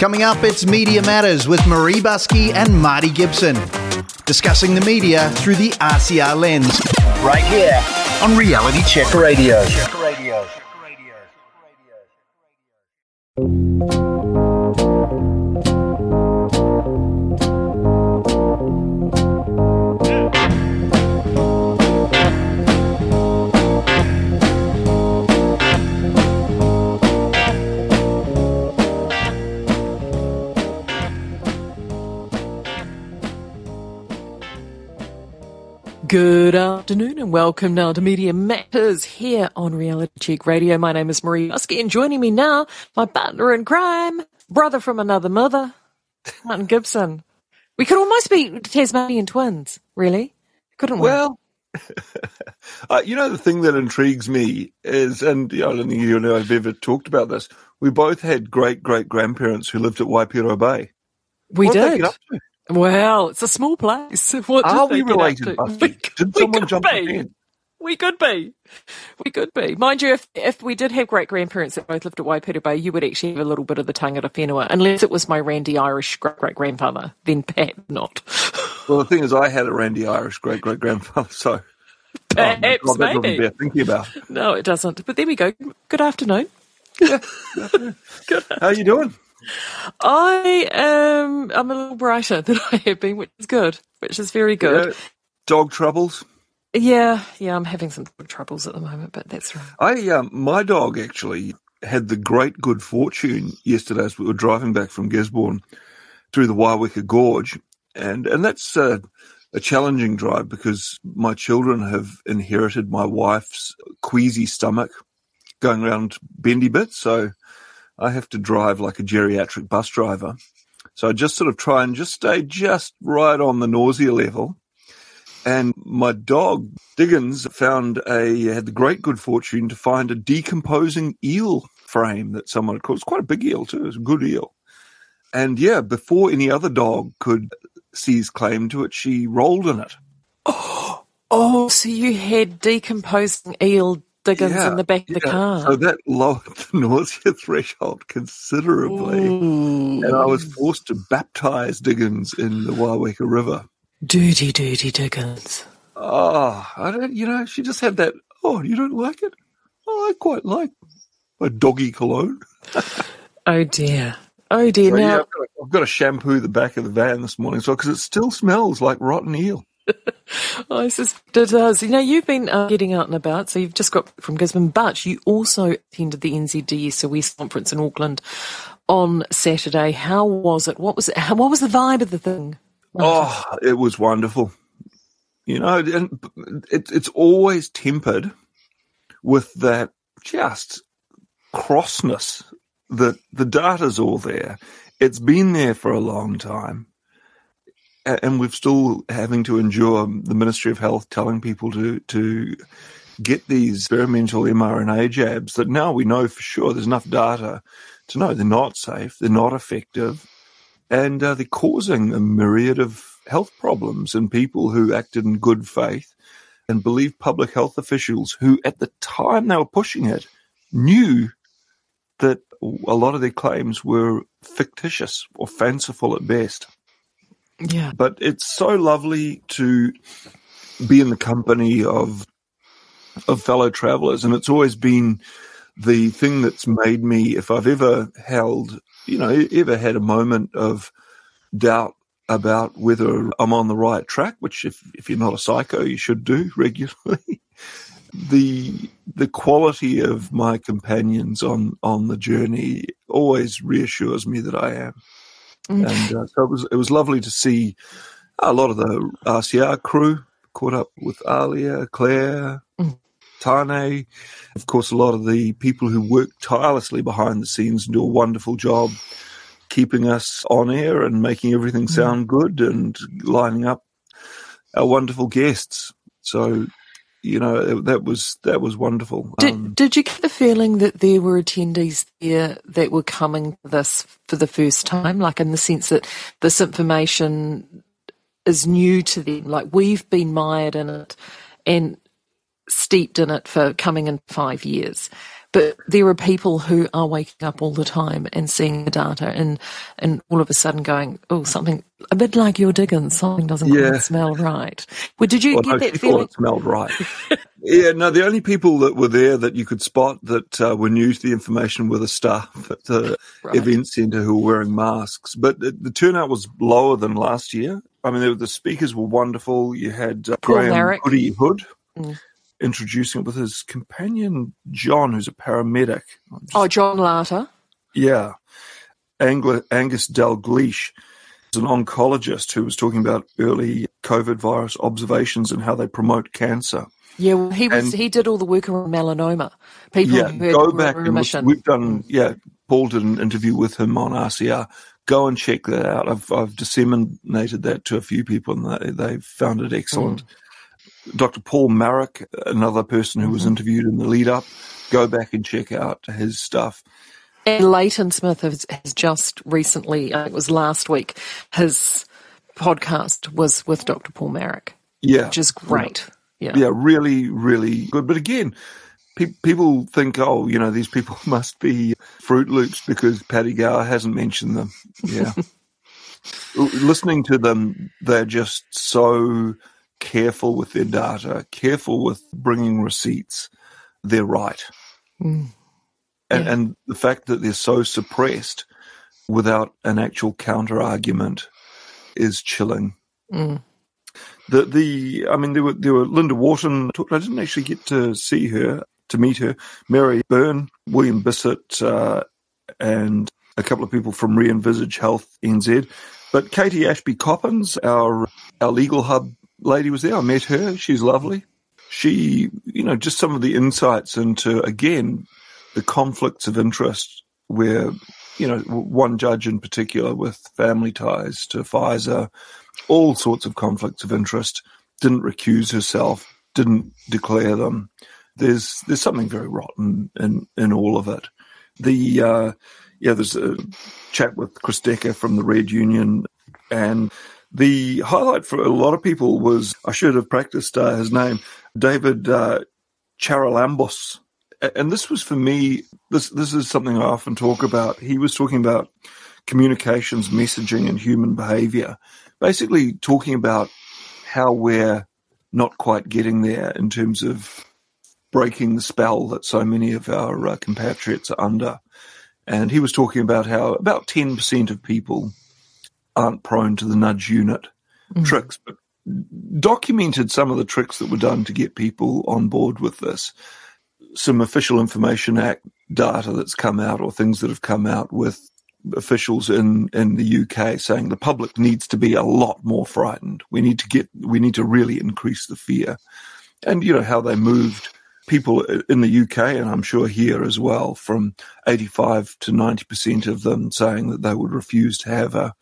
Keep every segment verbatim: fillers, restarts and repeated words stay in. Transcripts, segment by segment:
Coming up, it's Media Matters with Marie Buskey and Marty Gibson, discussing the media through the R C R lens. Right here on Reality Check Radio. Check Radio. Good afternoon and welcome now to Media Matters here on Reality Check Radio. My name is Marie Buskey and joining me now, my partner in crime, brother from another mother, Martin Gibson. We could almost be Tasmanian twins, really, couldn't we? Well, uh, you know, the thing that intrigues me is, and I don't think you and I have ever talked about this, we both had great-great-grandparents who lived at Waipiro Bay. We what did. Did they get up to? Well, it's a small place. What Are did we they related, get up to? Buskey? We, Did we someone could jump be. in? We could be. We could be. Mind you, if if we did have great-grandparents that both lived at Waipiro Bay, you would actually have a little bit of the tangata whenua, unless it was my Randy Irish great-great-grandfather, then perhaps not. Well, the thing is, I had a Randy Irish great-great-grandfather, so... Perhaps, oh, that maybe. Bear thinking about. No, it doesn't. But there we go. Good afternoon. Yeah, good afternoon. Good How are you doing? I am I'm a little brighter than I have been, which is good, which is very good. Yeah. Dog troubles? Yeah, yeah, I'm having some troubles at the moment, but that's right. I um, my dog actually had the great good fortune yesterday as we were driving back from Gisborne through the Waiweka Gorge, and, and that's uh, a challenging drive because my children have inherited my wife's queasy stomach going around bendy bits, so I have to drive like a geriatric bus driver. So I just sort of try and just stay just right on the nausea level. And my dog, Diggins, found a, had the great good fortune to find a decomposing eel frame that someone had caught. It's quite a big eel too. It's a good eel. And yeah, before any other dog could seize claim to it, she rolled in it. Oh, oh so you had decomposing eel Diggins yeah, in the back of yeah. the car. So that lowered the nausea threshold considerably. Ooh. And I was forced to baptize Diggins in the Waiweka River. Dirty, dirty Diggins. Oh, I don't, you know, she just had that, oh, you don't like it? Oh, I quite like my doggy cologne. Oh, dear. Oh, dear. So, now, yeah, I've, got to, I've got to shampoo the back of the van this morning so because it still smells like rotten eel. I suspect it does. You know, you've been uh, getting out and about, so you've just got from Gisborne, but you also attended the N Z D S O S conference in Auckland on Saturday. How was it? What was it? How, what was the vibe of the thing? Oh, it was wonderful. You know, and it, it's always tempered with that just crossness that the data's all there. It's been there for a long time. And we're still having to endure the Ministry of Health telling people to, to get these experimental mRNA jabs that now we know for sure there's enough data to know they're not safe, they're not effective, and uh, they're causing a myriad of health problems in people who acted in good faith and believed public health officials who at the time they were pushing it knew that a lot of their claims were fictitious or fanciful at best. Yeah. But it's so lovely to be in the company of of fellow travellers, and it's always been the thing that's made me, if I've ever held, you know, ever had a moment of doubt about whether I'm on the right track, which if, if you're not a psycho, you should do regularly, the the quality of my companions on, on the journey always reassures me that I am. Mm. And uh, so it was it was lovely to see a lot of the R C R crew caught up with Alia, Claire, mm. Tane, of course, a lot of the people who work tirelessly behind the scenes and do a wonderful job keeping us on air and making everything sound good and lining up our wonderful guests. So, you know, that was that was wonderful. Did, um, did you get the feeling that there were attendees there that were coming to this for the first time, like in the sense that this information is new to them? Like we've been mired in it and steeped in it for coming in five years. But there are people who are waking up all the time and seeing the data and, and all of a sudden going, oh, something, a bit like your Diggins, something doesn't Yeah. quite smell right. Well, did you Well, get no, that she feeling? thought it smelled right. Yeah, no, the only people that were there that you could spot that uh, were new to the information were the staff at the Right. event centre who were wearing masks. But the, the turnout was lower than last year. I mean, the, the speakers were wonderful. You had uh, Paul Graham Marek. Hoodie Hood Mm. introducing it with his companion, John, who's a paramedic. Just, Oh, John Larter. yeah. Angla, Angus Dalgleish is an oncologist who was talking about early COVID virus observations and how they promote cancer. Yeah, well, he was. And- he did all the work around melanoma. People Yeah, who had go back and remission. look. We've done, yeah, Paul did an interview with him on R C R. Go and check that out. I've, I've disseminated that to a few people and they, they found it excellent. Mm. Doctor Paul Marek, another person who mm-hmm. was interviewed in the lead up, go back and check out his stuff. And Leighton Smith has, has just recently, I think it was last week, his podcast was with Doctor Paul Marek. Yeah. Which is great. Yeah, yeah really, really good. But again, pe- people think, oh, you know, these people must be Fruit Loops because Paddy Gower hasn't mentioned them. Yeah. Listening to them, they're just so careful with their data, careful with bringing receipts. They're right. Mm. And, yeah. and the fact that they're so suppressed without an actual counter-argument is chilling. Mm. The the I mean there were there were Linda Wharton talked. I didn't actually get to see her to meet her. Mary Byrne, William Bissett, uh, and a couple of people from Re-Envisage Health N Z. But Katie Ashby Coppins, our our legal hub lady, was there. I met her. She's lovely. She, you know, just some of the insights into again the conflicts of interest where, you know, one judge in particular with family ties to Pfizer, all sorts of conflicts of interest, didn't recuse herself, didn't declare them. There's there's something very rotten in, in all of it. The uh, yeah, there's a chat with Chris Decker from the Red Union, and the highlight for a lot of people was, I should have practiced uh, his name, David uh, Charalambos. And this was for me, this this is something I often talk about. He was talking about communications, messaging, and human behavior, basically talking about how we're not quite getting there in terms of breaking the spell that so many of our uh, compatriots are under. And he was talking about how about ten percent of people aren't prone to the nudge unit mm. tricks, but documented some of the tricks that were done to get people on board with this. Some Official Information Act data that's come out, or things that have come out with officials in, in the U K saying the public needs to be a lot more frightened. We need to get, we need to really increase the fear. And, you know, how they moved people in the U K, and I'm sure here as well, from eighty-five to ninety percent of them saying that they would refuse to have a,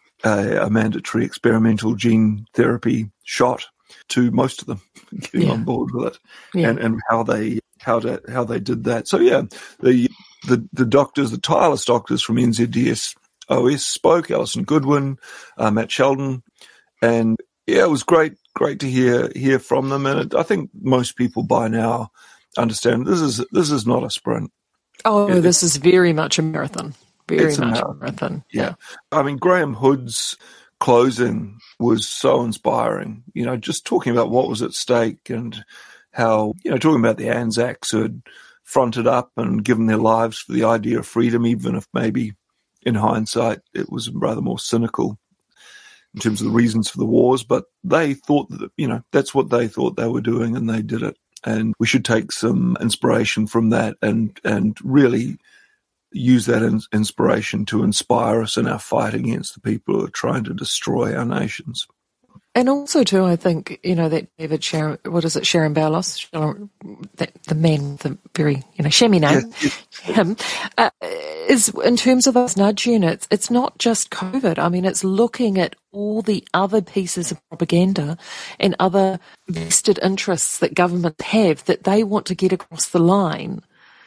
a, a mandatory experimental gene therapy shot, to most of them getting yeah. on board with it, yeah. and, and how they how to how they did that. So yeah, the the the doctors, the tireless doctors from N Z D S O S spoke. Alison Goodwin, uh, Matt Sheldon, and yeah, it was great great to hear hear from them. And it, I think most people by now understand this is this is not a sprint. Oh, it, this is very much a marathon. Very much a marathon. marathon. Yeah. yeah, I mean Graham Hood's closing was so inspiring. You know, just talking about what was at stake and how, you know, talking about the Anzacs who had fronted up and given their lives for the idea of freedom, even if maybe in hindsight it was rather more cynical in terms of the reasons for the wars. But they thought that, you know, that's what they thought they were doing, and they did it. And we should take some inspiration from that and, and really use that in, inspiration to inspire us in our fight against the people who are trying to destroy our nations. And also, too, I think, you know, that David Sharon, what is it, Sharon Ballas, that the man with the very, you know, chamois name, yes, yes. him, uh, is, in terms of those nudge units, it's not just COVID. I mean, it's looking at all the other pieces of propaganda and other vested interests that governments have that they want to get across the line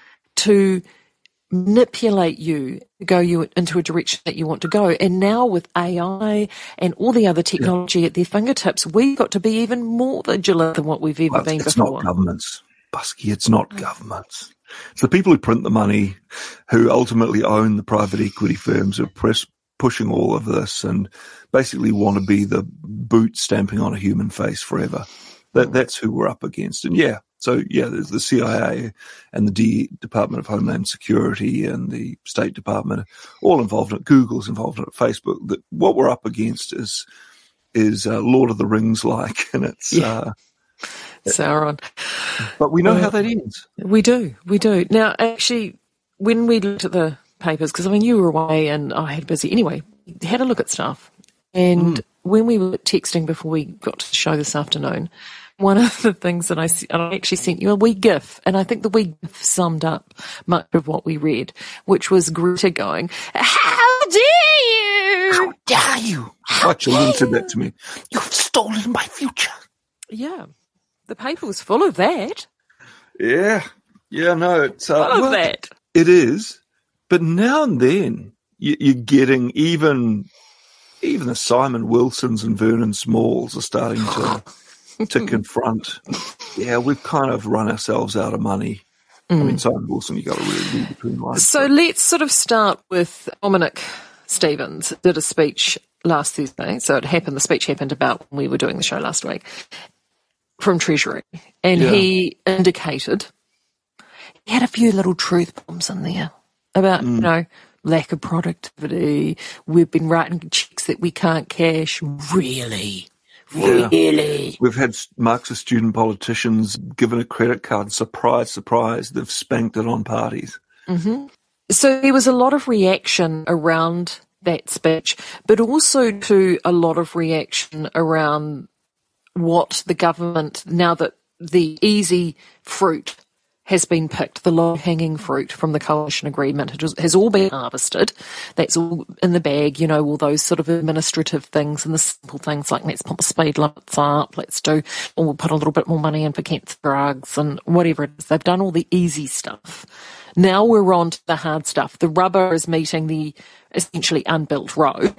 to manipulate you, go you into a direction that you want to go. And now with A I and all the other technology yeah. at their fingertips, we've got to be even more vigilant than what we've ever well, been it's before. It's not governments, Busky. It's not governments. It's the people who print the money, who ultimately own the private equity firms, who are press, pushing all of this and basically want to be the boot stamping on a human face forever. That That's who we're up against. And yeah, so yeah, there's the C I A and the D- Department of Homeland Security and the State Department, all involved in it. Google's involved in it, Facebook. That what we're up against is is uh, Lord of the Rings like, and it's yeah. uh, Sauron. But we know uh, how that ends. We do, we do. Now, actually, when we looked at the papers, because I mean, you were away and I had busy anyway, we had a look at stuff. And mm. when we were texting before we got to the show this afternoon, one of the things that I, I actually sent you a wee gif, and I think the wee gif summed up much of what we read, which was Greta going, "How dare you? How dare you? Watch, you linted that to me. You've stolen my future." Yeah. The paper was full of that. Yeah. Yeah, no, it's uh, full of well, that. It is. But now and then you, you're getting even even the Simon Wilsons and Vernon Smalls are starting to to confront. Yeah, we've kind of run ourselves out of money. Mm. I mean, Simon Wilson, you got to really read between lines. So but. let's sort of start with Dominic Stevens did a speech last Thursday. So it happened. The speech happened about when we were doing the show last week from Treasury, and yeah. he indicated he had a few little truth bombs in there about mm. you know. lack of productivity. We've been writing checks that we can't cash. Really? Yeah. Really? We've had Marxist student politicians given a credit card. Surprise, surprise. They've spanked it on parties. Mm-hmm. So there was a lot of reaction around that speech, but also to a lot of reaction around what the government, now that the easy fruit has been picked, the low-hanging fruit from the coalition agreement it has all been harvested. That's all in the bag, you know, all those sort of administrative things and the simple things like let's put the speed limits up, let's do, or we'll put a little bit more money in for cancer drugs and whatever it is. They've done all the easy stuff. Now we're on to the hard stuff. The rubber is meeting the essentially unbuilt road.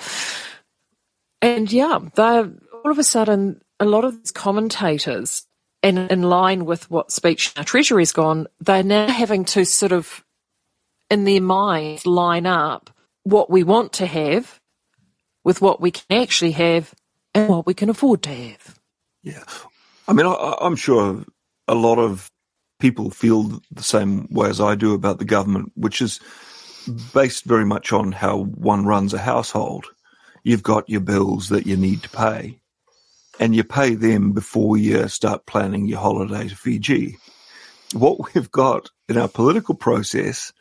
And yeah, they're all of a sudden, a lot of these commentators, and in line with what speech our Treasury's gone, they're now having to sort of, in their minds, line up what we want to have with what we can actually have and what we can afford to have. Yeah. I mean, I, I'm sure a lot of people feel the same way as I do about the government, which is based very much on how one runs a household. You've got your bills that you need to pay, and you pay them before you start planning your holiday to Fiji. What we've got in our political process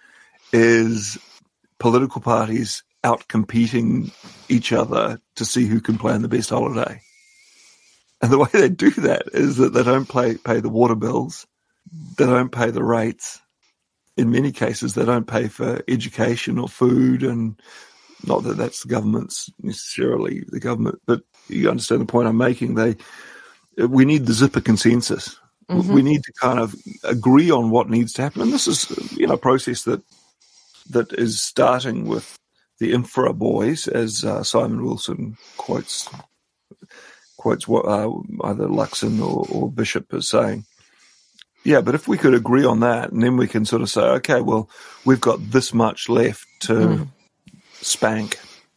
is political parties out competing each other to see who can plan the best holiday. And the way they do that is that they don't pay, pay the water bills, they don't pay the rates. In many cases, they don't pay for education or food, and not that that's the government's necessarily the government, but you understand the point I'm making. They, we need the zipper consensus. Mm-hmm. We need to kind of agree on what needs to happen. And this is, you know, a process that that is starting with the infra boys, as uh, Simon Wilson quotes quotes what uh, either Luxon or, or Bishop is saying. Yeah, but if we could agree on that, and then we can sort of say, okay, well, we've got this much left to mm. spank,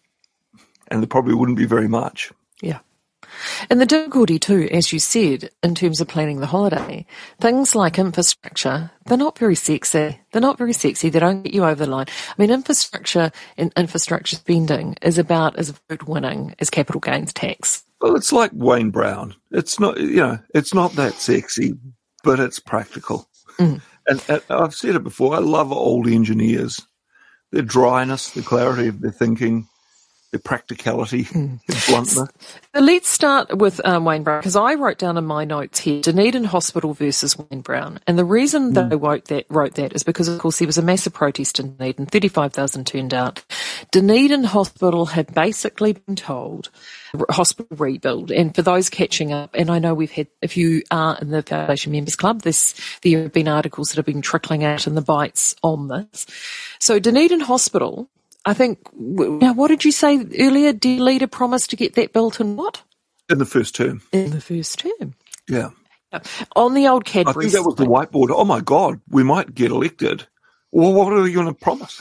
and there probably wouldn't be very much. Yeah. And the difficulty too, as you said, in terms of planning the holiday, things like infrastructure, they're not very sexy. They're not very sexy. They don't get you over the line. I mean, infrastructure and infrastructure spending is about as vote winning as capital gains tax. Well, it's like Wayne Brown. It's not, you know, it's not that sexy, but it's practical. Mm. And, and I've said it before, I love old engineers. Their dryness, the clarity of their thinking, their practicality, mm. their bluntness. So let's start with um, Wayne Brown, because I wrote down in my notes here, Dunedin Hospital versus Wayne Brown. And the reason mm. that I wrote that, wrote that is because, of course, there was a massive protest in Dunedin, thirty-five thousand turned out. Dunedin Hospital had basically been told hospital rebuild. And for those catching up, and I know we've had, if you are in the Foundation Members Club, this, there have been articles that have been trickling out in the bites on this. So Dunedin Hospital, I think, now what did you say earlier? Dear Leader promised to get that built in what? In the first term. In the first term. Yeah. On the old I Cadbury think that was the whiteboard. Oh my God, we might get elected. Well, what are we going to promise?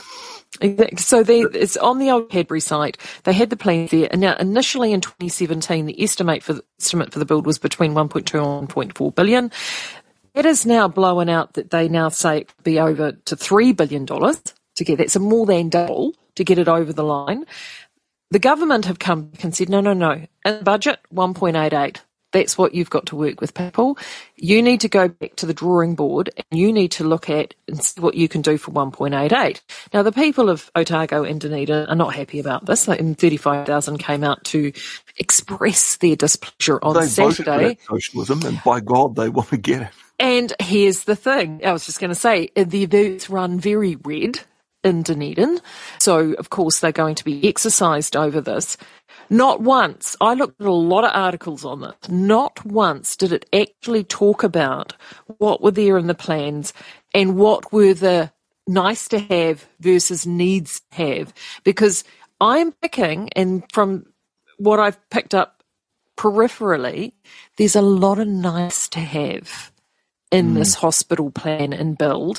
So they, it's on the old Cadbury site. They had the plans there. And now, initially in twenty seventeen, the estimate for the estimate for the build was between one point two and one point four billion. It is now blowing out that they now say it could be over to three billion dollars to get that. So more than double to get it over the line. The government have come back and said, no, no, no. In the budget, one point eight eight. That's what you've got to work with, people. You need to go back to the drawing board and you need to look at and see what you can do for one point eight eight. Now, the people of Otago and Dunedin are not happy about this. And thirty-five thousand came out to express their displeasure on they Saturday. Voted for that socialism, and by God, they want to get it. And here's the thing. I was just going to say, the votes run very red in Dunedin. So, of course, they're going to be exercised over this. Not once, I looked at a lot of articles on this, not once did it actually talk about what were there in the plans and what were the nice to have versus needs to have. Because I'm picking, and from what I've picked up peripherally, there's a lot of nice to have in mm. this hospital plan and build.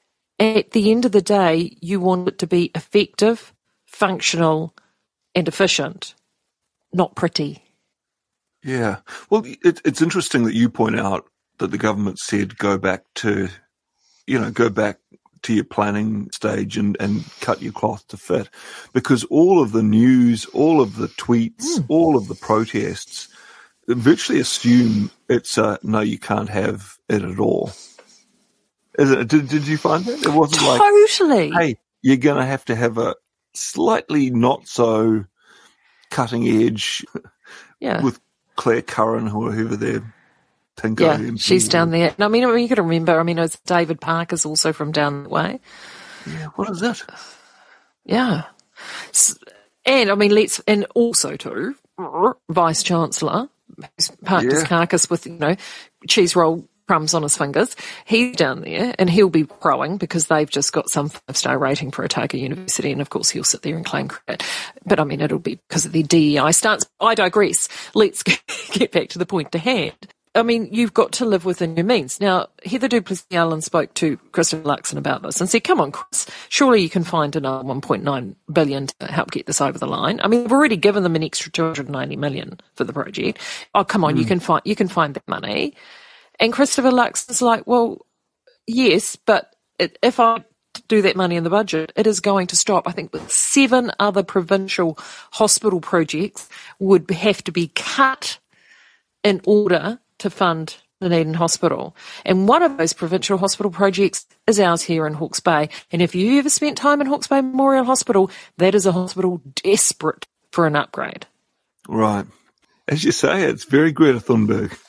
At the end of the day, you want it to be effective, functional, and efficient, not pretty. Yeah. Well, it, it's interesting that you point out that the government said go back to, you know, go back to your planning stage and, and cut your cloth to fit, because all of the news, all of the tweets, mm. all of the protests virtually assume it's a, no, you can't have it at all. Is it, did, did you find that? It wasn't totally. like, hey, you're going to have to have a slightly not so cutting edge yeah. with Claire Curran or whoever they're Tinko. Yeah, M P she's down there. I mean, I mean, you got to remember, I mean, it's David Parker's also from down that way. Yeah, what is that? Yeah. And, I mean, let's, and also too, Vice-Chancellor, who's parked Yeah. his carcass with, you know, cheese roll crumbs on his fingers. He's down there and he'll be crowing because they've just got some five-star rating for Otago University, and of course he'll sit there and claim credit. But I mean, it'll be because of their D E I stance. I digress. Let's get back to the point to hand. I mean, you've got to live within your means. Now, Heather du Plessis-Allen spoke to Christopher Luxon about this and said, come on, Chris, surely you can find another one point nine billion dollars to help get this over the line. I mean, we've already given them an extra two hundred ninety million dollars for the project. Oh, come on, mm. you can find you can find that money. And Christopher Luxon's like, well, yes, but it, if I do that money in the budget, it is going to stop. I think with seven other provincial hospital projects would have to be cut in order to fund Dunedin Hospital. And one of those provincial hospital projects is ours here in Hawke's Bay. And if you ever spent time in Hawke's Bay Memorial Hospital, that is a hospital desperate for an upgrade. Right. As you say, it's very Greta Thunberg.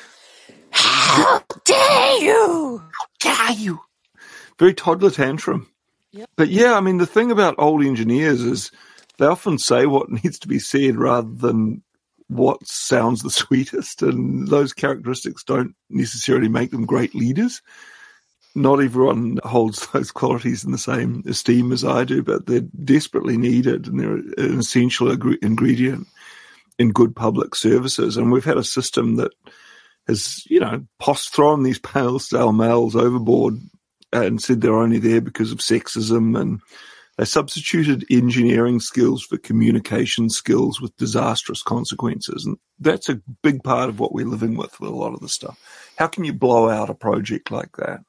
How dare you! How dare you! Very toddler tantrum. Yep. But yeah, I mean, the thing about old engineers is they often say what needs to be said rather than what sounds the sweetest, and those characteristics don't necessarily make them great leaders. Not everyone holds those qualities in the same esteem as I do, but they're desperately needed, and they're an essential ingredient in good public services. And we've had a system that has, you know, post thrown these pale stale males overboard and said they're only there because of sexism, and they substituted engineering skills for communication skills with disastrous consequences. And that's a big part of what we're living with with a lot of the stuff. How can you blow out a project like that?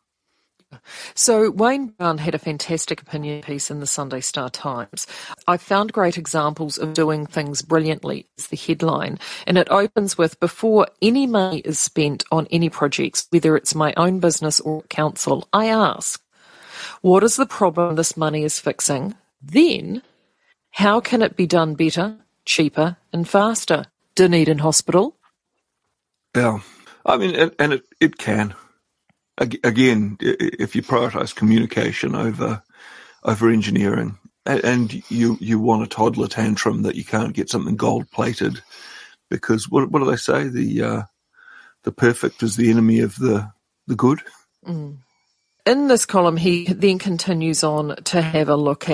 So Wayne Brown had a fantastic opinion piece in the Sunday Star Times. I found great examples of doing things brilliantly is the headline. And it opens with, before any money is spent on any projects, whether it's my own business or council, I ask, what is the problem this money is fixing? Then, how can it be done better, cheaper and faster? Dunedin Hospital? Yeah. I mean, and, and it, it can. Again, if you prioritise communication over over engineering, and you, you want a toddler tantrum that you can't get something gold plated, because what what do they say? The uh, the perfect is the enemy of the the good. Mm. In this column, he then continues on to have a look at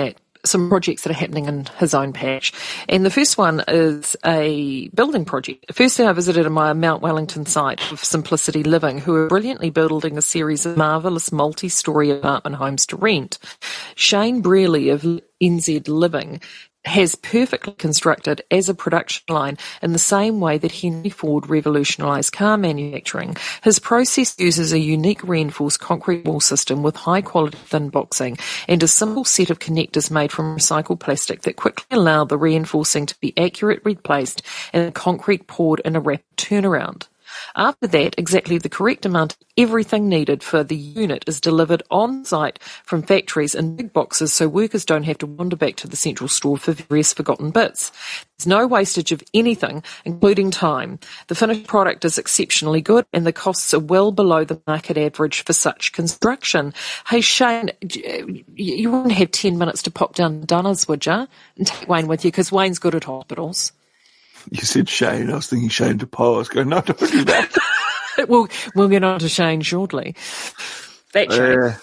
some projects that are happening in his own patch. And the first one is a building project. Firstly, I visited my Mount Wellington site of Simplicity Living, who are brilliantly building a series of marvellous multi-storey apartment homes to rent. Shane Brearley of N Z Living has perfectly constructed as a production line in the same way that Henry Ford revolutionised car manufacturing. His process uses a unique reinforced concrete wall system with high-quality thin boxing and a simple set of connectors made from recycled plastic that quickly allow the reinforcing to be accurately placed and the concrete poured in a rapid turnaround. After that, exactly the correct amount of everything needed for the unit is delivered on-site from factories in big boxes so workers don't have to wander back to the central store for various forgotten bits. There's no wastage of anything, including time. The finished product is exceptionally good and the costs are well below the market average for such construction. Hey, Shane, you wouldn't have ten minutes to pop down to Dunners, would you? And take Wayne with you, because Wayne's good at hospitals. You said Shane. I was thinking Shane DePaul. I was going, no, don't do that. we'll, we'll get on to Shane shortly. That Shane. Uh,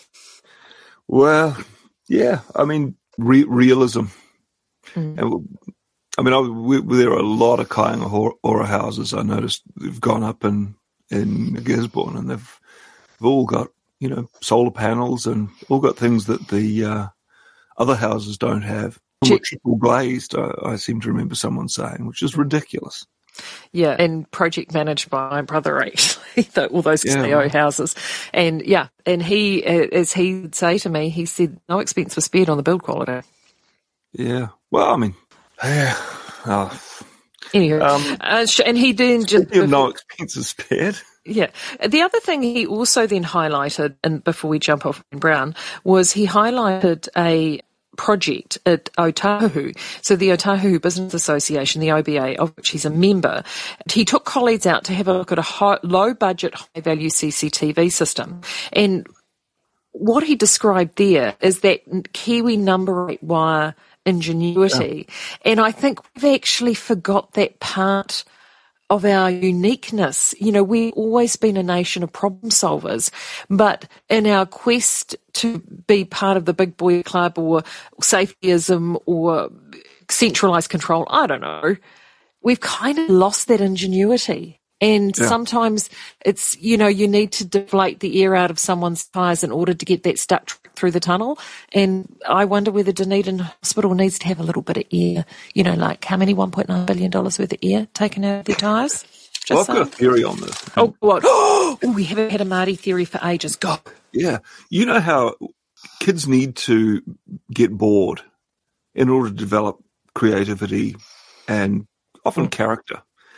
well, yeah. I mean, re- realism. Mm. And, I mean, I, we, there are a lot of Kāinga Ora houses I noticed they've gone up in, in Gisborne, and they've, they've all got, you know, solar panels and all got things that the uh, other houses don't have. Triple glazed, I, I seem to remember someone saying, which is ridiculous. Yeah, and project managed by my brother, actually, all those C E O yeah. houses. And yeah, and he, as he would say to me, he said, no expense was spared on the build quality. Yeah, well, I mean, yeah. Oh. Anyway, um, uh, and he did just. Before, no expense is spared. Yeah. The other thing he also then highlighted, and before we jump off Brown, was he highlighted a project at Otahuhu. So the Otahuhu Business Association, the O B A, of which he's a member, he took colleagues out to have a look at a high, low-budget, high-value C C T V system. And what he described there is that Kiwi number eight wire ingenuity. Yeah. And I think we've actually forgot that part of our uniqueness. You know, we've always been a nation of problem solvers, but in our quest to be part of the big boy club or safetyism or centralised control, I don't know, we've kind of lost that ingenuity. And yeah. sometimes it's, you know, you need to deflate the air out of someone's tyres in order to get that stuck through the tunnel. And I wonder whether Dunedin Hospital needs to have a little bit of air, you know, like how many one point nine billion dollars worth of air taken out of their tyres? Well, I've got a theory on this. Oh, what? Oh, we haven't had a Māori theory for ages. Go. Yeah. You know how kids need to get bored in order to develop creativity and often mm. character.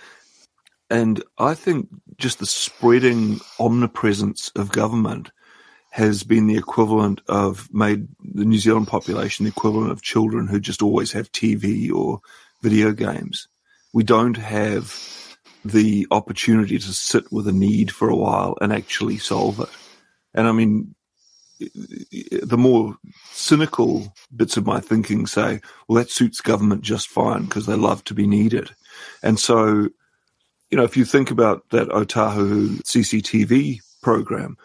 And I think just the spreading omnipresence of government has been the equivalent of, made the New Zealand population the equivalent of children who just always have T V or video games. We don't have the opportunity to sit with a need for a while and actually solve it. And I mean, the more cynical bits of my thinking say, well, that suits government just fine because they love to be needed. And so, you know, if you think about that Otahuhu C C T V program,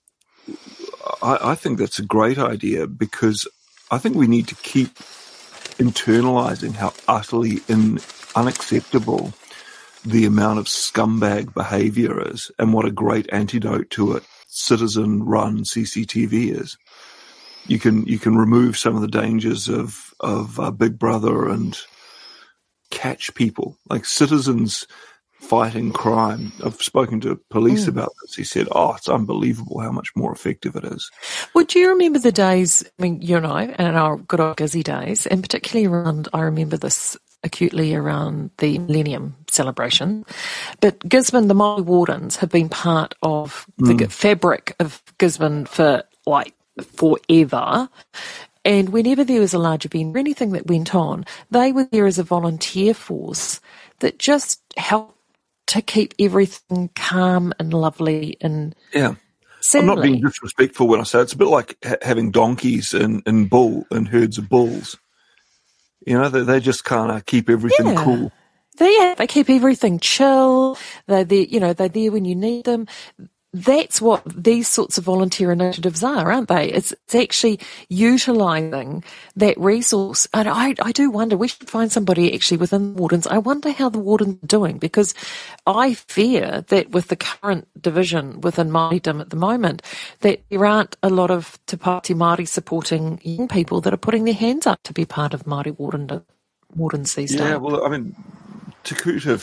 I, I think that's a great idea because I think we need to keep internalizing how utterly in, unacceptable the amount of scumbag behavior is and what a great antidote to it citizen-run C C T V is. You can you can remove some of the dangers of, of uh, Big Brother and catch people. Like citizens fighting crime. I've spoken to police mm. about this. He said, oh, it's unbelievable how much more effective it is. Well, do you remember the days, I mean, you and I, and our good old Gizzy days, and particularly around, I remember this acutely around the Millennium celebration, but Gisborne, the Māori Wardens have been part of the mm. fabric of Gisborne for, like, forever. And whenever there was a large event or anything that went on, they were there as a volunteer force that just helped to keep everything calm and lovely and yeah. Sadly, I'm not being disrespectful when I say it. It's a bit like ha- having donkeys and, and bull and herds of bulls. You know, they, they just kind of keep everything yeah. cool. They, yeah, they keep everything chill. They're there, you know, they're there when you need them. that's what these sorts of volunteer initiatives are, aren't they? It's, it's actually utilising that resource. And I, I do wonder, we should find somebody actually within the Wardens. I wonder how the Wardens are doing, because I fear that with the current division within Māoridom at the moment, that there aren't a lot of Te Pāti Māori supporting young people that are putting their hands up to be part of Māori Warden, Wardens these days. Yeah, well, I mean, Takuta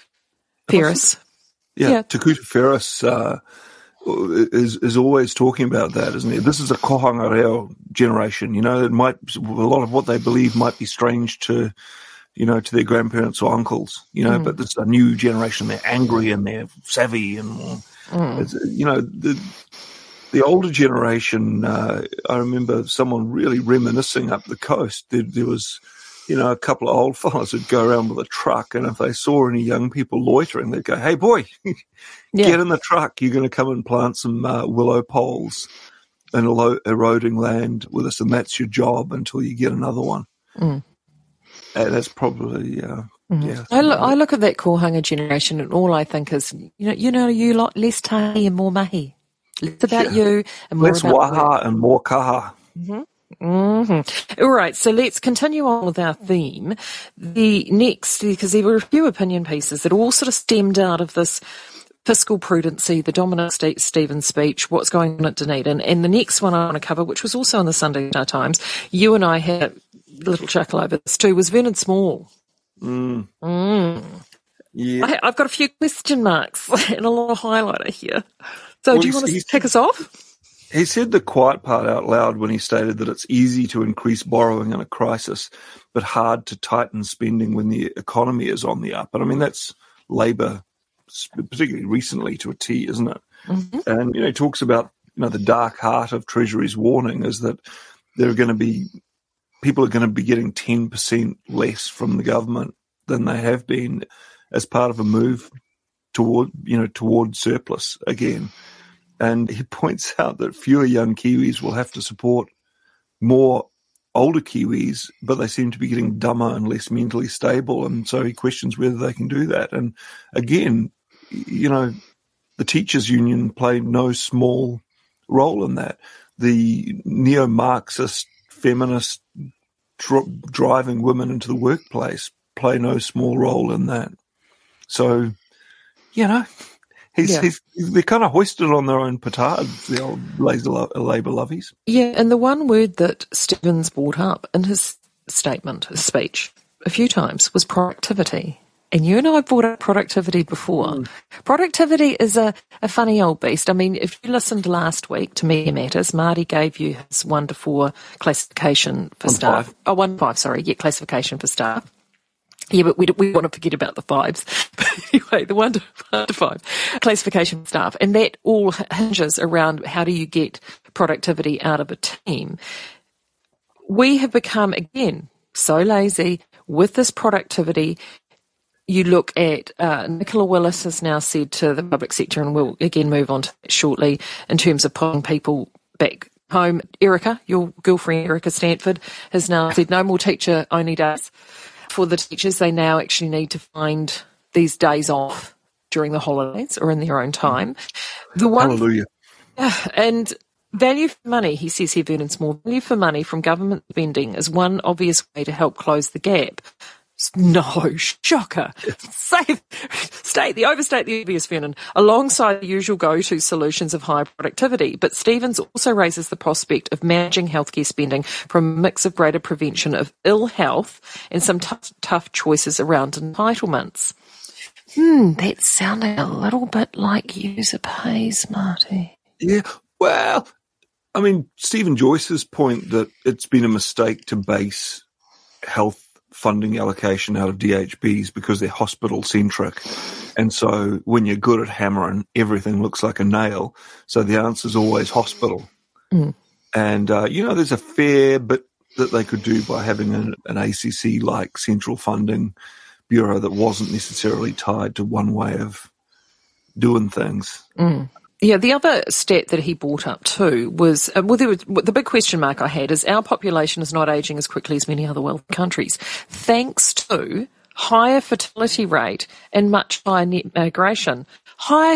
Ferris. Yeah, yeah. Takuta Ferris uh, is is always talking about that, isn't he? This is a kohanga reo generation. You know, it might a lot of what they believe might be strange to, you know, to their grandparents or uncles. You know, mm. but this is a new generation. They're angry and they're savvy, and mm. it's, you know, the the older generation. Uh, I remember someone really reminiscing up the coast. There, there was. You know, a couple of old fellas would go around with a truck, and if they saw any young people loitering, they'd go, "Hey, boy, yeah. get in the truck. You're going to come and plant some uh, willow poles and ero- eroding land with us, and that's your job until you get another one." Mm. And that's probably, uh, mm. yeah. I look, I look at that kohanga generation, and all I think is, you know, you know, you lot less tahi and more mahi. Less about yeah. you and more less about waha work. and more kaha. Mm-hmm. Mm-hmm. All right, so let's continue on with our theme. The next, because there were a few opinion pieces that all sort of stemmed out of this fiscal prudency, the Dominic St- Stevens speech, what's going on at Dunedin, and the next one I want to cover, which was also in the Sunday Times, you and I had a little chuckle over this too, was Vernon Small. Mm. Mm. Yeah. I, I've got a few question marks and a lot of highlighter here. So well, do you want to kick us off? He said the quiet part out loud when he stated that it's easy to increase borrowing in a crisis, but hard to tighten spending when the economy is on the up. And I mean, that's Labour, particularly recently, to a T, isn't it? Mm-hmm. And, you know, he talks about, you know, the dark heart of Treasury's warning is that there are going to be, people are going to be getting ten percent less from the government than they have been as part of a move toward, you know, toward surplus again. And he points out that fewer young Kiwis will have to support more older Kiwis, but they seem to be getting dumber and less mentally stable. And so he questions whether they can do that. And again, you know, the teachers' union played no small role in that. The neo-Marxist, feminist dr- driving women into the workplace play no small role in that. So, you know, He's, yeah. he's, they're kind of hoisted on their own petards, the old Labour lovies. Yeah, and the one word that Stevens brought up in his statement, his speech, a few times was productivity. And you and I have brought up productivity before. Mm. Productivity is a, a funny old beast. I mean, if you listened last week to Media Matters, Marty gave you his one to four classification for one staff. Five. Oh, one to five, sorry, yeah, classification for staff. Yeah, but we we want to forget about the fives. But anyway, the one to, one to five classification staff. And that all hinges around how do you get productivity out of a team. We have become, again, so lazy with this productivity. You look at, uh, Nicola Willis has now said to the public sector, and we'll again move on to that shortly, in terms of pulling people back home. Erica, your girlfriend, Erica Stanford, has now said no more teacher-only days. For the teachers, they now actually need to find these days off during the holidays or in their own time. The one, Hallelujah. Yeah, and value for money, he says here, Vernon Small, value for money from government spending is one obvious way to help close the gap. No, shocker. Save, state the overstate the obvious, Vernon, alongside the usual go-to solutions of high productivity. But Stevens also raises the prospect of managing healthcare spending from a mix of greater prevention of ill health and some tough, tough choices around entitlements. Hmm, that's sounding a little bit like user pays, Marty. Yeah, well, I mean, Stephen Joyce's point that it's been a mistake to base health funding allocation out of D H Bs because they're hospital-centric. And so when you're good at hammering, everything looks like a nail. So the answer is always hospital. Mm. And, uh, you know, there's a fair bit that they could do by having an, an A C C-like central funding bureau that wasn't necessarily tied to one way of doing things. Mm. Yeah, the other stat that he brought up too was, uh, well, there was, the big question mark I had is our population is not ageing as quickly as many other wealthy countries, thanks to higher fertility rate and much higher net migration. Higher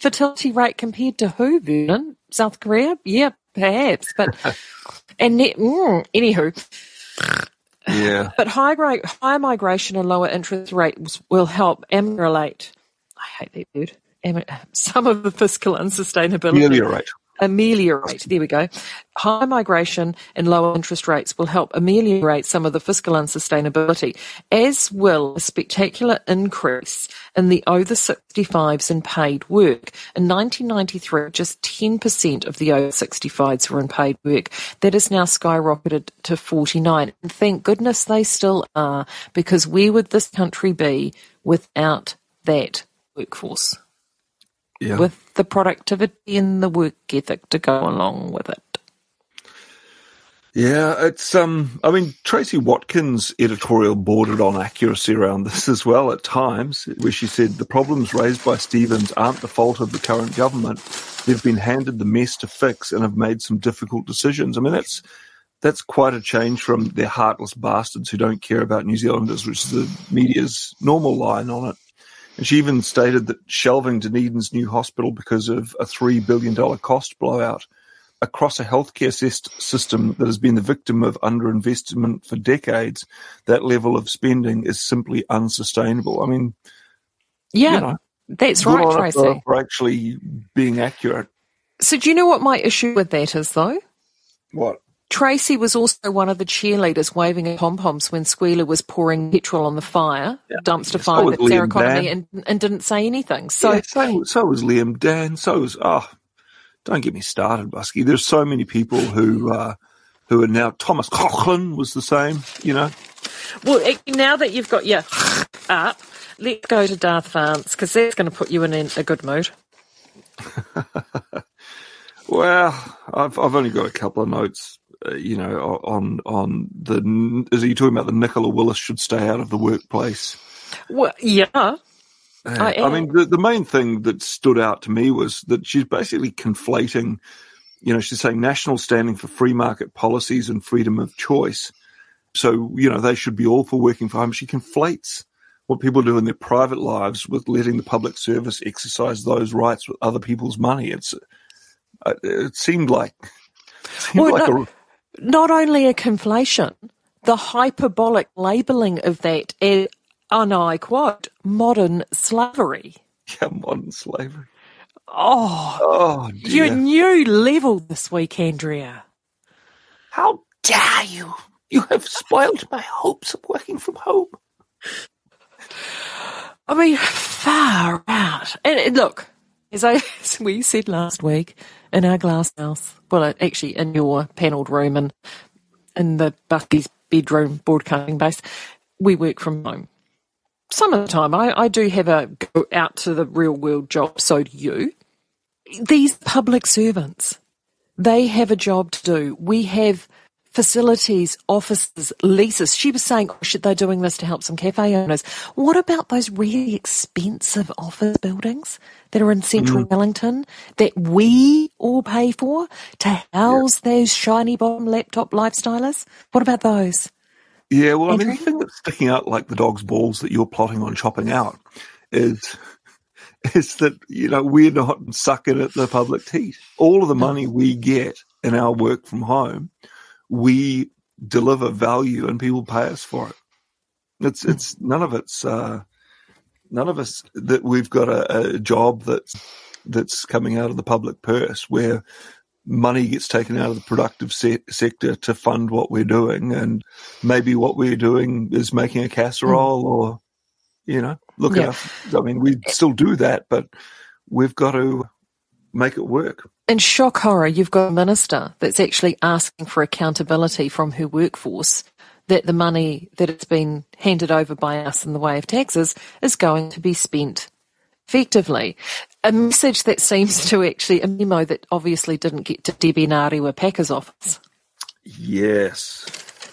fertility rate compared to who, Vernon? South Korea? Yeah, perhaps. But and ne- mm, anywho, yeah. But high rate, higher migration and lower interest rates will help ameliorate. I hate that word. Am- some of the fiscal unsustainability. Ameliorate. Ameliorate. There we go. High migration and lower interest rates will help ameliorate some of the fiscal unsustainability, as will a spectacular increase in the over sixty-fives in paid work. In nineteen ninety-three, just ten percent of the over sixty-fives were in paid work. That has now skyrocketed to forty-nine. And thank goodness they still are, because where would this country be without that workforce? Yeah. With the productivity and the work ethic to go along with it. Yeah, it's, um, I mean, Tracy Watkins' editorial bordered on accuracy around this as well at times, where she said the problems raised by Stevens aren't the fault of the current government. They've been handed the mess to fix and have made some difficult decisions. I mean, that's, that's quite a change from their heartless bastards who don't care about New Zealanders, which is the media's normal line on it. And she even stated that shelving Dunedin's new hospital because of a three billion dollars cost blowout across a healthcare system that has been the victim of underinvestment for decades, that level of spending is simply unsustainable. I mean, yeah, you know, that's right, Tracy. For, for actually being accurate. So do you know what my issue with that is, though? What? Tracy was also one of the cheerleaders waving at pom-poms when Squealer was pouring petrol on the fire, yeah. dumpster yeah, fire so that's our economy, and, and didn't say anything. So, yeah, so, so was Liam Dan. So was, oh, don't get me started, Busky. There's so many people who uh, who are now, Thomas Cochrane was the same, you know. Well, now that you've got your up, let's go to Darth Vance, because that's going to put you in a good mood. Well, I've I've only got a couple of notes. Uh, you know, on on the, is he talking about the Nicola Willis should stay out of the workplace? Well, yeah. Uh, I, I mean, the, the main thing that stood out to me was that she's basically conflating, you know, she's saying national standing for free market policies and freedom of choice. So, you know, they should be all for working from home. She conflates what people do in their private lives with letting the public service exercise those rights with other people's money. It's, uh, it seemed like, it seemed well, like no. a, Not only a conflation, the hyperbolic labelling of that as, and I quote, modern slavery. Yeah, modern slavery. Oh, oh dear. Your new level this week, Andrea. How dare you? You have spoiled my hopes of working from home. I mean, far out. And, and look, as, I, as we said last week, in our glass house, well, actually in your panelled room and in the Busky's bedroom broadcasting base, we work from home. Some of the time, I, I do have a go out to the real world job, so do you. These public servants, they have a job to do. We have facilities, offices, leases. She was saying, oh, should they doing this to help some cafe owners? What about those really expensive office buildings that are in central mm. Wellington that we all pay for to house yeah. those shiny bottom laptop lifestylers? What about those? Yeah, well, Andrew? I mean, the thing that's sticking out like the dog's balls that you're plotting on chopping out is is that, you know, we're not sucking at the public teat. All of the money we get in our work from home, we deliver value and people pay us for it. It's it's none of it's uh, none of us that we've got a, a job that's that's coming out of the public purse where money gets taken out of the productive se- sector to fund what we're doing, and maybe what we're doing is making a casserole or, you know, look yeah. at us. I mean, we still do that, but we've got to make it work. In shock horror, you've got a minister that's actually asking for accountability from her workforce that the money that has been handed over by us in the way of taxes is going to be spent effectively. A message that seems to actually, a memo that obviously didn't get to Debbie Ngarewa Packer's office. Yes.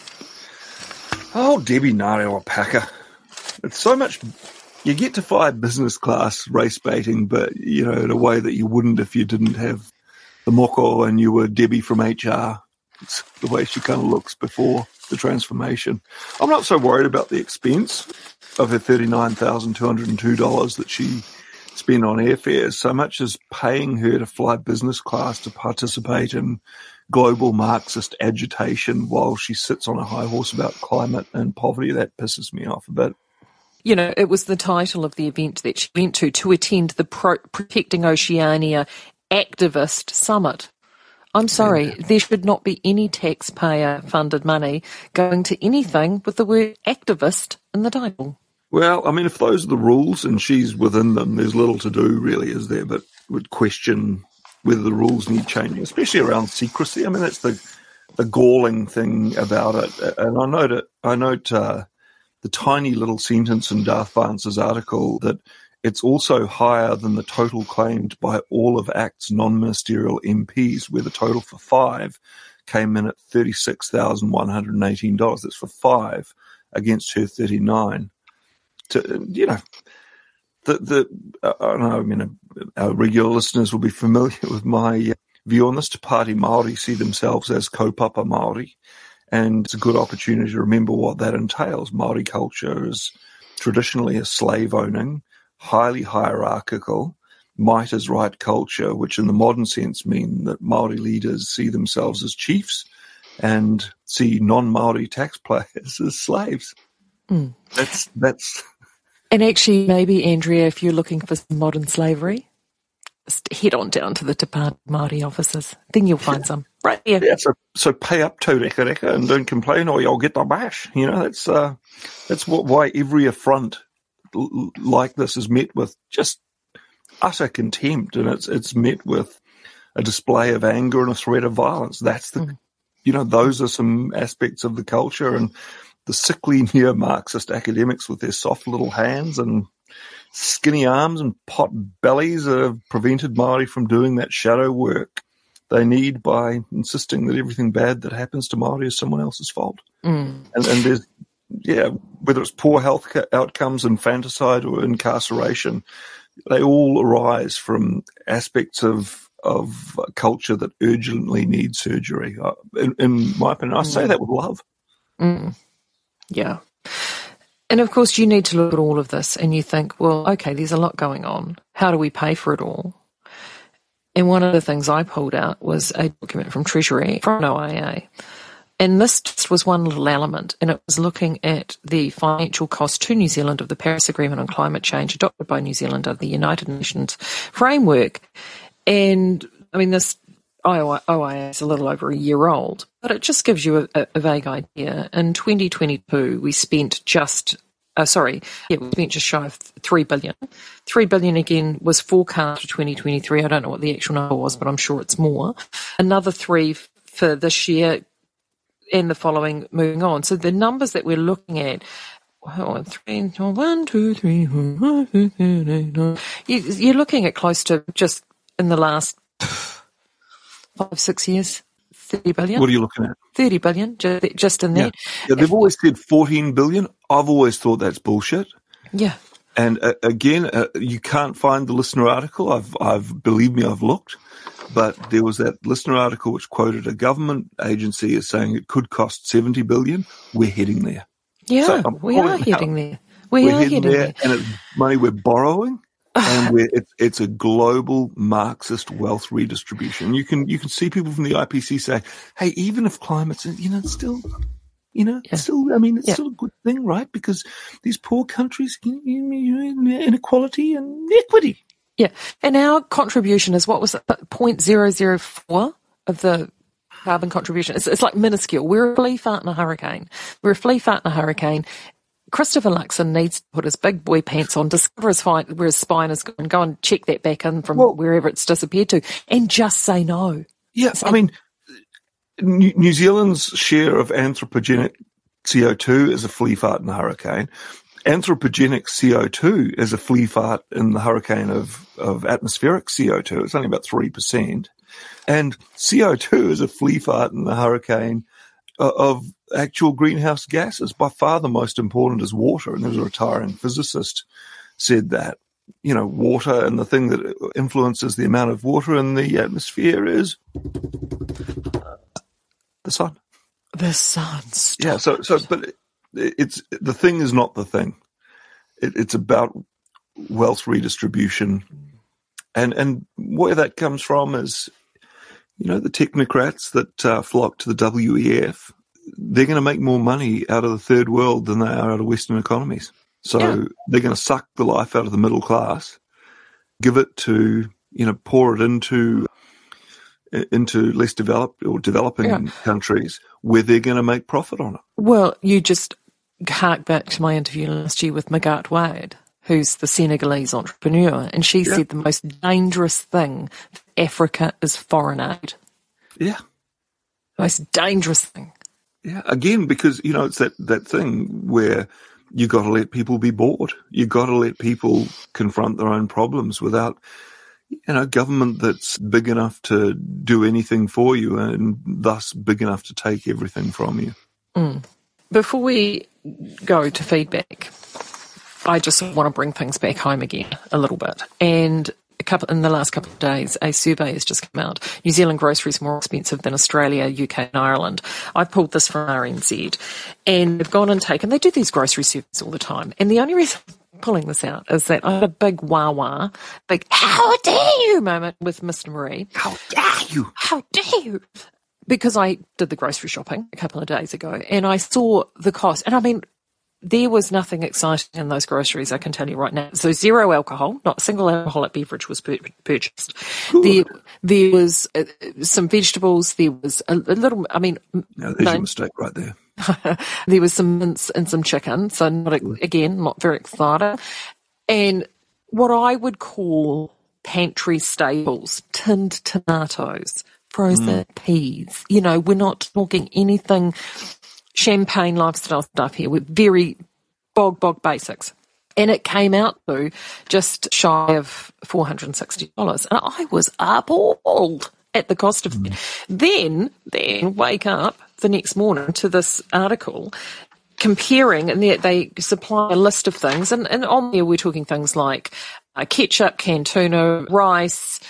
Oh, Debbie Ngarewa Packer. It's so much, you get to fly business class race baiting, but, you know, in a way that you wouldn't if you didn't have the moko and you were Debbie from H R. It's the way she kind of looks before the transformation. I'm not so worried about the expense of her thirty-nine thousand two hundred two dollars that she spend on airfares so much as paying her to fly business class to participate in global Marxist agitation while she sits on a high horse about climate and poverty. That pisses me off a bit. You know, it was the title of the event that she went to, to attend the Pro- Protecting Oceania Activist Summit. I'm sorry, yeah. There should not be any taxpayer-funded money going to anything with the word activist in the title. Well, I mean, if those are the rules and she's within them, there's little to do, really, is there? But would question whether the rules need changing, especially around secrecy. I mean, that's the the galling thing about it. And I note it, I note uh, the tiny little sentence in Darth Vance's article that it's also higher than the total claimed by all of ACT's non-ministerial M Ps, where the total for five came in at thirty-six thousand one hundred eighteen dollars. That's for five against her thirty-nine. To, you know, the the uh, I don't know. I mean, uh, our regular listeners will be familiar with my view on this. Te Pāti Māori see themselves as kaupapa Māori, and it's a good opportunity to remember what that entails. Māori culture is traditionally a slave-owning, highly hierarchical, might is right culture, which in the modern sense mean that Māori leaders see themselves as chiefs and see non-Māori taxpayers as slaves. Mm. That's that's. And actually, maybe, Andrea, if you're looking for some modern slavery, just head on down to the Te Pāti Māori offices. Then you'll find some right here. Yeah, so, so pay up to reka reka and don't complain or you'll get the bash. You know, that's uh, that's what why every affront l- like this is met with just utter contempt, and it's it's met with a display of anger and a threat of violence. That's the, mm. you know, those are some aspects of the culture, and the sickly neo-Marxist academics with their soft little hands and skinny arms and pot bellies that have prevented Māori from doing that shadow work they need by insisting that everything bad that happens to Māori is someone else's fault. Mm. And, and there's, yeah, whether it's poor health outcomes, infanticide or incarceration, they all arise from aspects of of culture that urgently need surgery. In, in my opinion, I say that with love. Mm. Yeah. And of course, you need to look at all of this and you think, well, okay, there's a lot going on. How do we pay for it all? And one of the things I pulled out was a document from Treasury, from O I A. And this just was one little element, and it was looking at the financial cost to New Zealand of the Paris Agreement on climate change adopted by New Zealand under the United Nations framework. And, I mean, this O I A is a little over a year old, but it just gives you a, a vague idea. In twenty twenty-two, we spent just, uh, sorry, yeah, we spent just shy of three billion dollars. three billion dollars again was forecast for twenty twenty-three. I don't know what the actual number was, but I'm sure it's more. Another three for this year and the following moving on. So the numbers that we're looking at, one, three, one, two, three, four, five, six, seven, eight, nine. You, you're looking at close to just in the last five, six years, thirty billion. What are you looking at? thirty billion, just, just in there. Yeah. yeah, they've always said fourteen billion. I've always thought that's bullshit. Yeah. And uh, again, uh, you can't find the listener article. I've, I've, believe me, I've looked. But there was that listener article which quoted a government agency as saying it could cost seventy billion. We're heading there. Yeah, so we are heading there. We we're are heading, heading there, there. and it's money we're borrowing. And we're, it's, it's a global Marxist wealth redistribution. You can you can see people from the I P C say, "Hey, even if climate's, you know, it's still, you know, Yeah. still, I mean, it's Yeah. still a good thing, right? Because these poor countries, you know, inequality and equity." Yeah, and our contribution is, what was it, zero point zero zero four of the carbon contribution. It's, it's like minuscule. We're a flea fart in a hurricane. We're a flea fart in a hurricane. Christopher Luxon needs to put his big boy pants on, discover his fi- where his spine is going, go and check that back in from Well- wherever it's disappeared to, and just say no. Yeah, So- I mean, New New Zealand's share of anthropogenic C O two is a flea fart in a hurricane. Anthropogenic C O two is a flea fart in the hurricane of, of atmospheric C O two. It's only about three percent. And C O two is a flea fart in the hurricane of, of actual greenhouse gases. By far the most important is water. And there was a retiring physicist said that, you know, water, and the thing that influences the amount of water in the atmosphere is the sun. The sun. Stop. Yeah, so, so, but it, it's, the thing is not the thing. It, it's about wealth redistribution. And and where that comes from is, you know, the technocrats that uh, flock to the W E F, they're going to make more money out of the third world than they are out of Western economies. So yeah. they're going to suck the life out of the middle class, give it to, you know, pour it into into less developed or developing yeah. countries where they're going to make profit on it. Well, you just hark back to my interview last year with Magatte Wade, who's the Senegalese entrepreneur, and she yeah. said the most dangerous thing for Africa is foreign aid. Yeah. The most dangerous thing. Yeah, again, because, you know, it's that, that thing where you got to let people be bored. You got to let people confront their own problems without, you know, government that's big enough to do anything for you and thus big enough to take everything from you. Mm. Before we go to feedback, I just want to bring things back home again a little bit. And a couple in the last couple of days, a survey has just come out. New Zealand groceries more expensive than Australia, U K and Ireland. I pulled this from R N Z. And they've gone and taken, they do these grocery surveys all the time. And the only reason I'm pulling this out is that I had a big wah-wah, big how dare you moment with Mister Marie. How dare you? How dare you? Because I did the grocery shopping a couple of days ago and I saw the cost. And I mean, there was nothing exciting in those groceries, I can tell you right now. So zero alcohol, not a single alcoholic beverage was pur- purchased. There, there was uh, some vegetables, there was a, a little, I mean... No, there's no, your mistake right there. There was some mince and some chicken, so not again, not very exciting. And what I would call pantry staples, tinned tomatoes, frozen mm. peas. You know, we're not talking anything... champagne lifestyle stuff here with very bog, bog basics. And it came out to just shy of four hundred sixty dollars. And I was appalled at the cost of it. Then, then wake up the next morning to this article comparing, and they, they supply a list of things. And, and on there we're talking things like uh, ketchup, canned tuna, rice,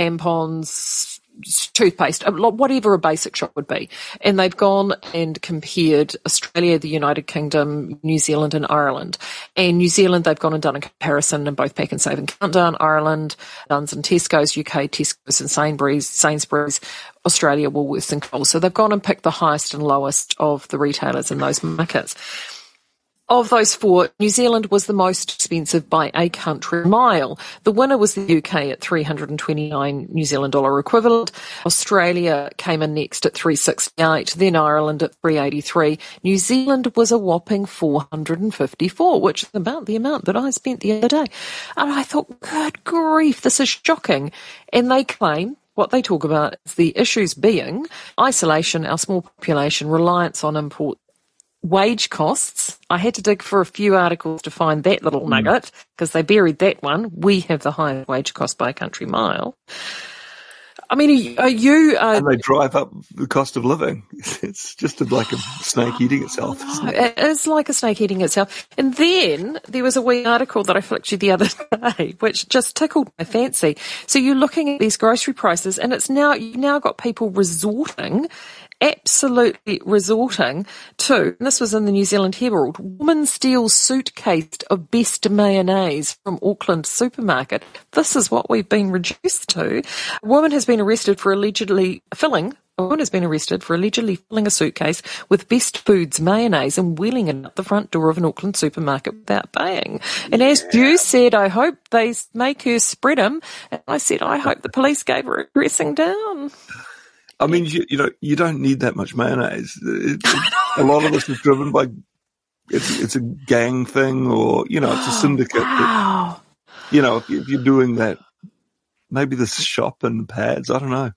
tampons, toothpaste, whatever a basic shop would be. And they've gone and compared Australia, the United Kingdom, New Zealand and Ireland. And New Zealand, they've gone and done a comparison in both Pack and Save and Countdown. Ireland, Duns and Tesco's, U K, Tesco's and Sainsbury's, Sainsbury's, Australia, Woolworths and Coles. So they've gone and picked the highest and lowest of the retailers in those markets. Of those four, New Zealand was the most expensive by a country mile. The winner was the U K at three hundred twenty-nine New Zealand dollar equivalent. Australia came in next at three hundred sixty-eight, then Ireland at three hundred eighty-three. New Zealand was a whopping four hundred fifty-four, which is about the amount that I spent the other day. And I thought, good grief, this is shocking. And they claim, what they talk about is the issues being isolation, our small population, reliance on import, wage costs. I had to dig for a few articles to find that little nugget because they buried that one. We have the highest wage cost by a country mile. I mean, are you... Uh, and they drive up the cost of living. It's just like a snake eating itself, isn't it? It is like a snake eating itself. And then there was a wee article that I flicked you the other day, which just tickled my fancy. So you're looking at these grocery prices, and it's now you've now got people resorting absolutely resorting to, and this was in the New Zealand Herald, woman steals suitcase of best mayonnaise from Auckland supermarket. This is what we've been reduced to. A woman has been arrested for allegedly filling, a woman has been arrested for allegedly filling a suitcase with Best Foods mayonnaise and wheeling it out the front door of an Auckland supermarket without paying. And as you said, I hope they make her spread them. And I said, I hope the police gave her a dressing down. I mean, you, you know, you don't need that much mayonnaise. It, it, a lot of this is driven by, it's, it's a gang thing or, you know, it's a syndicate. Wow. That, you know, if, if you're doing that, maybe this shop and pads, I don't know.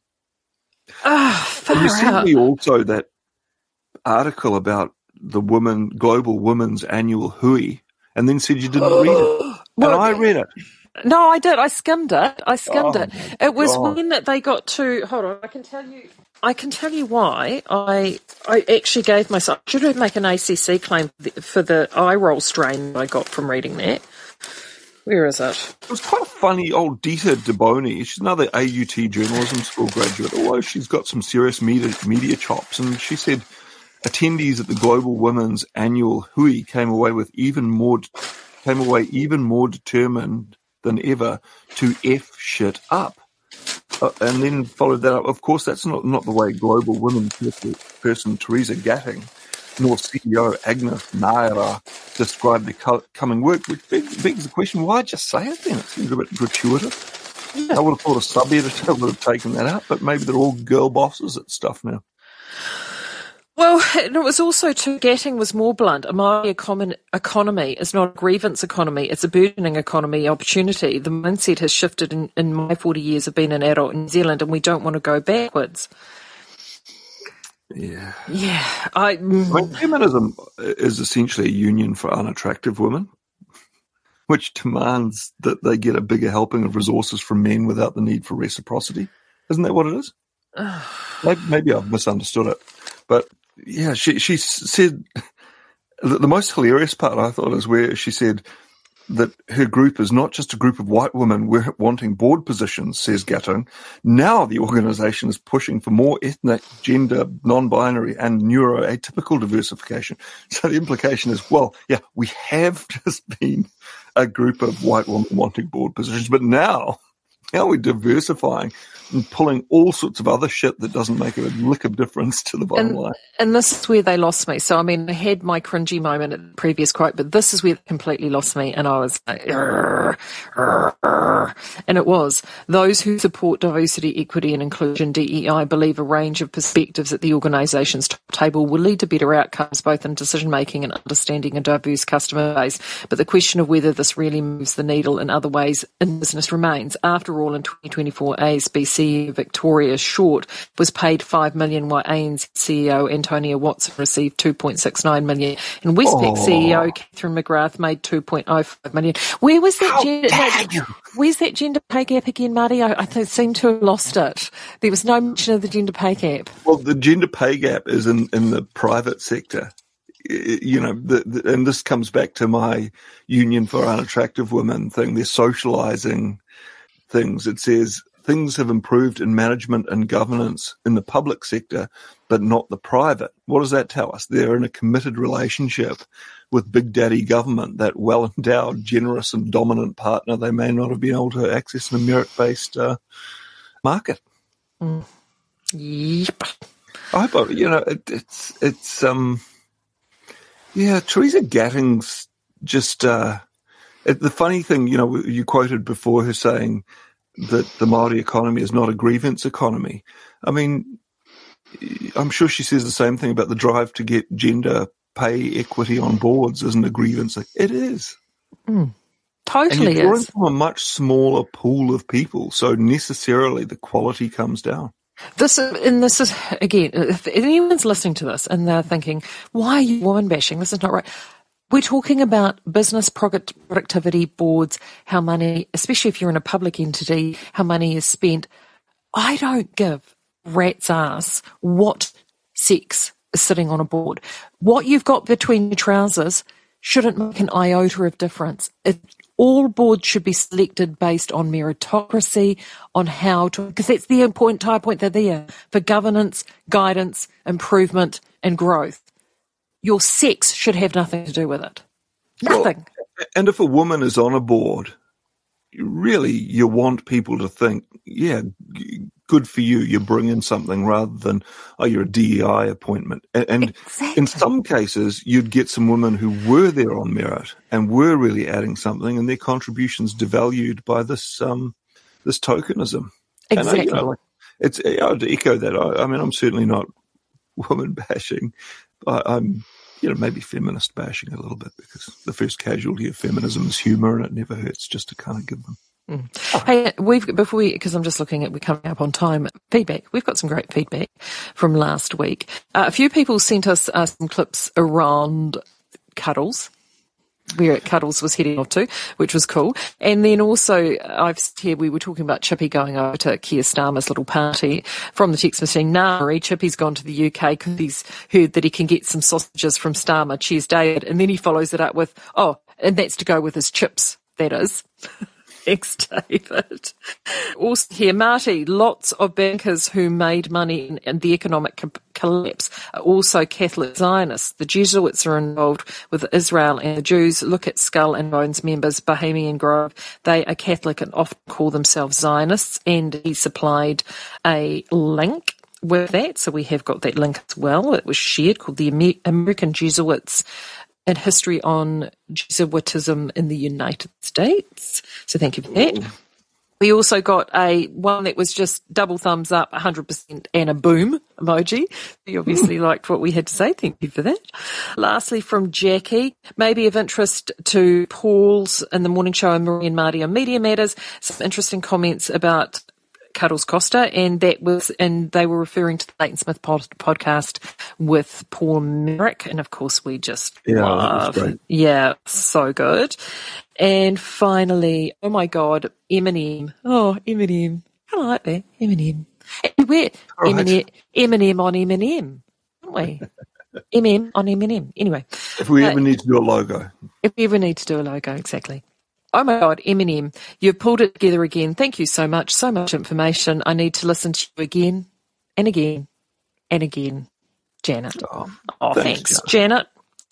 Oh, and you sent me also that article about the woman, Global Women's Annual Hui, and then said you didn't read it. And well, I read it. No, I did. I skimmed it. I skimmed oh it. It was God. when that they got to. Hold on, I can tell you. I can tell you why. I I actually gave myself. Should I make an A C C claim for the, for the eye roll strain that I got from reading that? Where is it? It was quite funny. Old Dita DeBoni. She's another A U T journalism school graduate. Although she's got some serious media media chops, and she said attendees at the Global Women's Annual Hui came away with even more came away even more determined than ever to F shit up. Uh, and then followed that up. Of course, that's not, not the way global women person Teresa Gatting nor C E O Agnes Naira described the co- coming work, which begs, begs the question, why just say it then? It seems a bit gratuitous. Yeah. I would have thought a sub-editor would have taken that out, but maybe they're all girl bosses at stuff now. Well, it was also too, Gatting was more blunt. A Māori econ- economy is not a grievance economy, it's a burgeoning economy opportunity. The mindset has shifted in, in my forty years of being an adult in New Zealand, and we don't want to go backwards. Yeah. Yeah. I, mm. I mean, feminism is essentially a union for unattractive women, which demands that they get a bigger helping of resources from men without the need for reciprocity. Isn't that what it is? maybe, maybe I've misunderstood it. But, yeah, she, she said the, the most hilarious part, I thought, is where she said that her group is not just a group of white women wanting board positions, says Gatting. Now the organisation is pushing for more ethnic, gender, non-binary and neuroatypical diversification. So the implication is, well, yeah, we have just been a group of white women wanting board positions, but now, now we're diversifying and pulling all sorts of other shit that doesn't make a lick of difference to the bottom and, line. And this is where they lost me. So, I mean, I had my cringy moment at the previous quote, but this is where they completely lost me. And I was like, "Arr, arr, arr." And it was, those who support diversity, equity and inclusion, D E I, believe a range of perspectives at the organisation's top table will lead to better outcomes, both in decision-making and understanding a diverse customer base. But the question of whether this really moves the needle in other ways in business remains. After all, in twenty twenty-four, A S B C C E O Victoria Short was paid five million dollars, while A N Z C E O Antonia Watson received two point six nine million dollars. And Westpac oh. C E O Catherine McGrath made two point oh five million dollars. Where was that? Gender, no, where's that gender pay gap again, Marty? I, I th- seem to have lost it. There was no mention of the gender pay gap. Well, the gender pay gap is in, in the private sector. You know, the, the, and this comes back to my union for unattractive women thing. They're socialising things. It says things have improved in management and governance in the public sector, but not the private. What does that tell us? They're in a committed relationship with Big Daddy government, that well-endowed, generous and dominant partner they may not have been able to access in a merit-based uh, market. Mm. Yep. I hope, you know, it, it's, it's, um, yeah, Teresa Gatting's just, uh, it, the funny thing, you know, you quoted before her saying that the Māori economy is not a grievance economy. I mean, I'm sure she says the same thing about the drive to get gender pay equity on boards isn't a grievance. It is. Mm. Totally and you're drawing is. from a much smaller pool of people, so necessarily the quality comes down. This and this is, again, if anyone's listening to this and they're thinking, why are you woman bashing? This is not right. We're talking about business product productivity boards, how money, especially if you're in a public entity, how money is spent. I don't give rat's ass what sex is sitting on a board. What you've got between your trousers shouldn't make an iota of difference. It, all boards should be selected based on meritocracy, on how to, because that's the entire point. They're there for governance, guidance, improvement, and growth. Your sex should have nothing to do with it. Nothing. Well, and if a woman is on a board, really you want people to think, yeah, good for you, you're bringing something, rather than, oh, you're a D E I appointment. And, and exactly. In some cases, you'd get some women who were there on merit and were really adding something, and their contributions devalued by this um, this tokenism. Exactly. And, you know, like, it's, I would echo that. I, I mean, I'm certainly not woman bashing. I, I'm, you know, maybe feminist bashing a little bit, because the first casualty of feminism is humour, and it never hurts just to kind of give them. Mm. Oh. Hey, we've before we, because I'm just looking at, we're coming up on time. Feedback. We've got some great feedback from last week. Uh, a few people sent us uh, some clips around Cuddles, where Cuddles was heading off to, which was cool. And then also, I've here we were talking about Chippy going over to Keir Starmer's little party from the text machine. Nari, Chippy's gone to the U K because he's heard that he can get some sausages from Starmer. Cheers, David. And then he follows it up with, oh, and that's to go with his chips, that is. Thanks, David. Also here, Marty, lots of bankers who made money in, in the economic co- collapse are also Catholic Zionists. The Jesuits are involved with Israel and the Jews. Look at Skull and Bones members, Bohemian Grove. They are Catholic and often call themselves Zionists, and he supplied a link with that. So we have got that link as well. It was shared, called the Amer- American Jesuits and History on Jesuitism in the United States. So thank you for that. We also got a one that was just double thumbs up, one hundred percent, and a boom emoji. You obviously liked what we had to say. Thank you for that. Lastly, from Jackie, maybe of interest to Paul's in the morning show and Marie and Marty on Media Matters, some interesting comments about Cuddles Costa, and that was, and they were referring to the Leighton Smith pod, podcast with Paul Merrick, and of course we just yeah, love, that was great. yeah, so good. And finally, oh my God, Eminem, oh Eminem, I like that Eminem. And we're Right. Eminem, Eminem on Eminem, aren't we? M M on Eminem. Anyway, If we uh, ever need to do a logo. if we ever need to do a logo, exactly. Oh my God, Eminem, you've pulled it together again. Thank you so much. So much information. I need to listen to you again and again and again. Janet. Oh, Oh, thanks, thanks, Janet.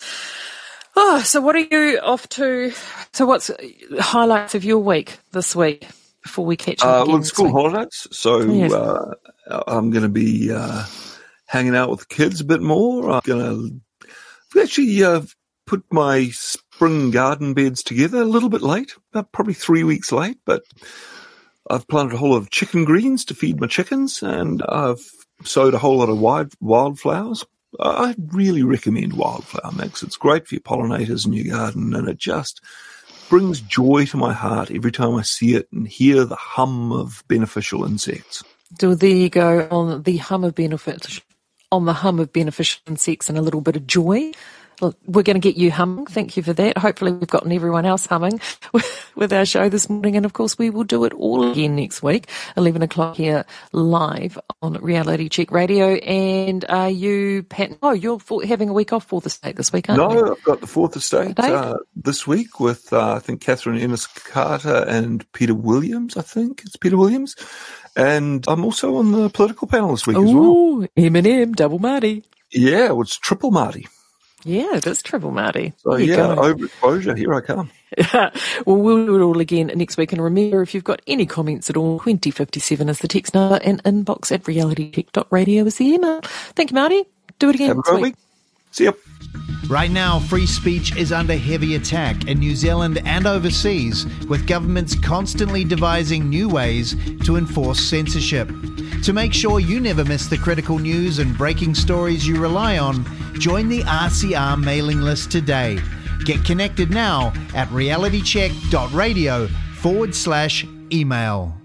Oh, so what are you off to? So what's highlights of your week this week before we catch up Uh, again well, it's next school week? holidays, so Yes. uh, I'm going to be uh, hanging out with the kids a bit more. I'm going to actually uh, put my spring garden beds together a little bit late, about probably three weeks late, but I've planted a whole lot of chicken greens to feed my chickens, and I've sowed a whole lot of wild wildflowers. I really recommend Wildflower Mix. It's great for your pollinators in your garden, and it just brings joy to my heart every time I see it and hear the hum of beneficial insects. So there you go, on the hum of benefit, on the hum of beneficial insects and a little bit of joy. Well, we're going to get you humming. Thank you for that. Hopefully we've gotten everyone else humming with our show this morning. And of course we will do it all again next week, eleven o'clock here live on Reality Check Radio. And are you, Pat? Oh, you're for, having a week off for the state this week, aren't you? No, I've got the Fourth Estate Dave? uh, this week with, uh, I think, Catherine Ennis Carter and Peter Williams. I think it's Peter Williams. And I'm also on the political panel this week as well. Ooh, Eminem, double Marty. Yeah, well, it's triple Marty. Yeah, it is triple Marty. So, There you yeah, go. overexposure. Here I come. Well, we'll do it all again next week. And remember, if you've got any comments at all, twenty fifty-seven is the text number and inbox at realitycheck dot radio is the email. Thank you, Marty. Do it again Have a next great week. week. See ya. Right now, free speech is under heavy attack in New Zealand and overseas, with governments constantly devising new ways to enforce censorship. To make sure you never miss the critical news and breaking stories you rely on, join the R C R mailing list today. Get connected now at realitycheck dot radio forward slash email.